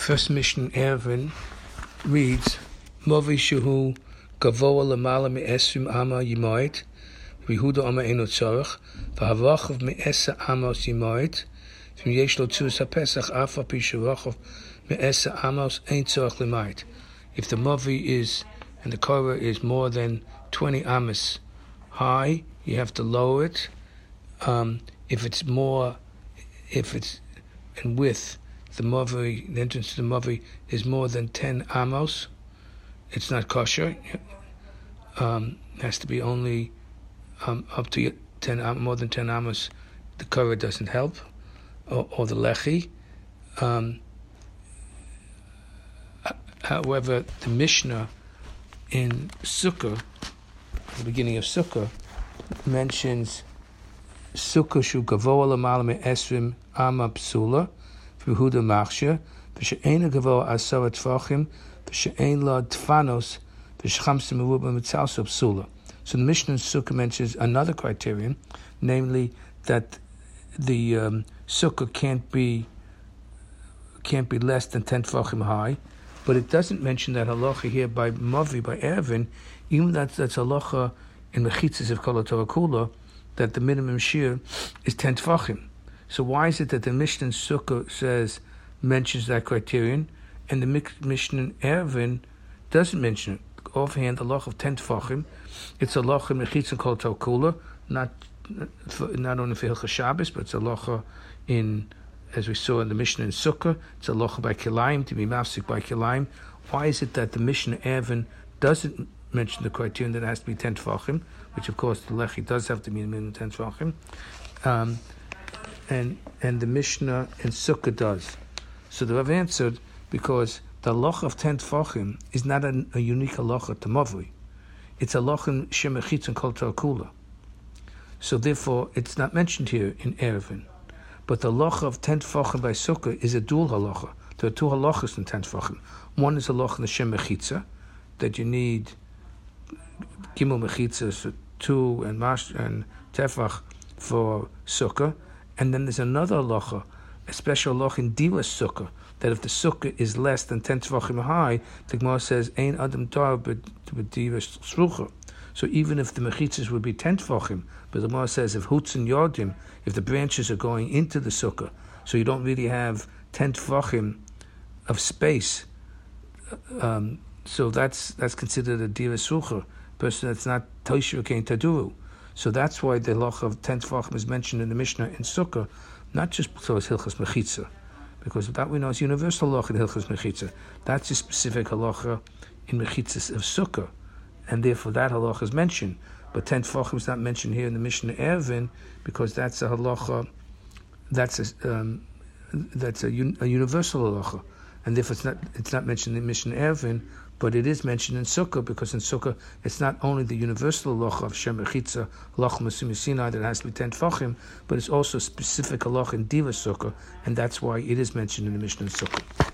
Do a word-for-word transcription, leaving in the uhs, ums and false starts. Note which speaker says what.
Speaker 1: first Mishnah Eruvin reads, Movi Shehu Gavoa Lamala Me'esrim Ama Yimoit, Yehuda Ama Eno Tzorach, V'Havachav Me'esa Amos Yimoit, V'M Yesh Lo Tzurus HaPesach Afa Pi Shevachav Me'esa Amos Ein Tzorach Lemait. If the Movi is, and the Korah is more than twenty amos high, you have to lower it. Um, if it's more, if it's in width, the Movi, the entrance to the Movi is more than ten amos, it's not kosher. Um, it has to be only um, up to ten, more than ten amos. The Korah doesn't help, or, or the lechi. Um, however, the Mishnah in Sukkah, the beginning of Sukkah, mentions Sukkah shu gavoa l'mala me'esrim ama psula v'huda machshir v'she'ena gavoa asara tfachim v'she'en la tfanos v'shechamsa meruba mitzalso psula. So the Mishnah in Sukkah mentions another criterion, namely that the um, Sukkah can't be can't be less than ten tfachim high. But it doesn't mention that halacha here by Movi, by Eruvin, even that that's halacha in mechitzas of Kol HaTorah Kula, that the minimum shear is ten tefachim. So why is it that the Mishnah in Sukkah says, mentions that criterion, and the Mishnah in Eruvin doesn't mention it? Offhand, the halacha of ten tefachim, it's a halacha in mechitzas of Kol HaTorah Kula, not, not only for Hilchas Shabbos, but it's a halacha in, as we saw in the Mishnah in Sukkah, it's a locha by kilayim, to be mafsik by kilayim. Why is it that the Mishnah Eruvin doesn't mention the criterion that it has to be ten tefachim, which of course the lechi does have to be minimum ten tefachim, um, and and the Mishnah in Sukkah does? So the Rav answered, because the locha of ten tefachim is not a, a unique locha to Movi. It's a locha in Shem Mechitz and Kol Torah Kula. So therefore, it's not mentioned here in Eruvin. But the halacha of ten tefachim by Sukkah is a dual halacha. There are two halachas in ten tefachim. One is a halacha in the Shem Mechitza, that you need gimel mechitzas for two and mash and tefach for Sukkah. And then there's another halacha, a special halacha in Divas Sukkah, that if the Sukkah is less than ten tefachim high, the Gemara says, Ein adam tar b'divas shrucha. So even if the mechitzas would be ten tefachim, but the Gemara says if hutz and yordim, if the branches are going into the sukkah, so you don't really have ten tefachim of space, um, so that's that's considered a divas shrucha, person that's not toishu kein taduru. So that's why the halacha of ten tefachim is mentioned in the Mishnah in Sukkah, not just because Hilchas Mechitza, because that we know is universal halacha in Hilchas Mechitza. That's a specific halacha in Mechitzas of Sukkah, and therefore that halacha is mentioned. But ten tefachim is not mentioned here in the Mishnah Eruvin, because that's a halacha, that's a um, that's a, un, a universal halacha, and therefore it's not it's not mentioned in the Mishnah Eruvin, but it is mentioned in Sukkah, because in Sukkah it's not only the universal halacha of Shem Mechitza, halacha Masum Sinai, that has to be ten tefachim, but it's also a specific halacha in Divas Sukkah, and that's why it is mentioned in the Mishnah in Sukkah.